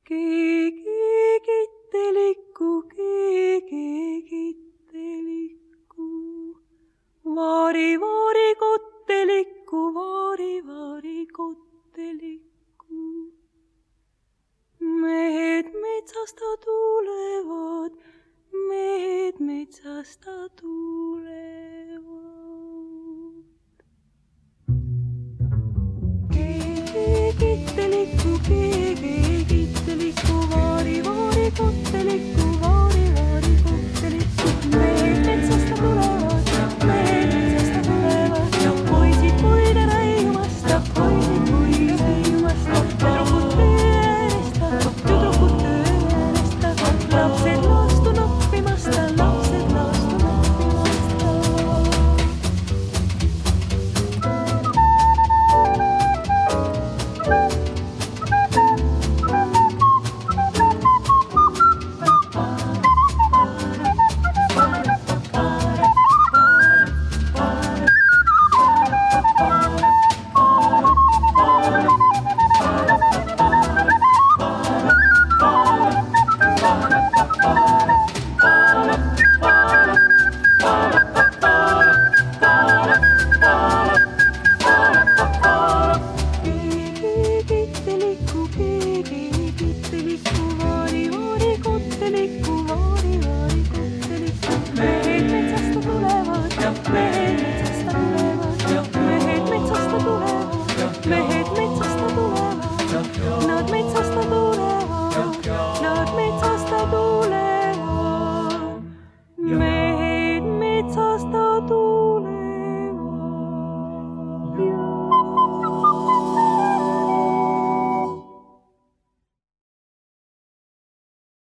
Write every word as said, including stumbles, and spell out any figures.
keegi kittelikku, keegi kittelikku. Vaari, vaari kottelikku, vaari, vaari kottelikku. Mehed metsasta tulevad, mehed metsasta tulevad. Keegi kittelikku, keegi kittelikku, vaari, vaari kottelikku, vaari, vaari kottelikku. Mehed metsasta tulevad, mehed metsasta tulevad. Ja poisid puide raiumasta, poisid puide raiumasta. Tüdrukute ääresta, tüdrukute ääresta. Lapsed laastu noppimasta, lapsed laastu noppimasta. Keegi kittelikku, keegi kittelikku.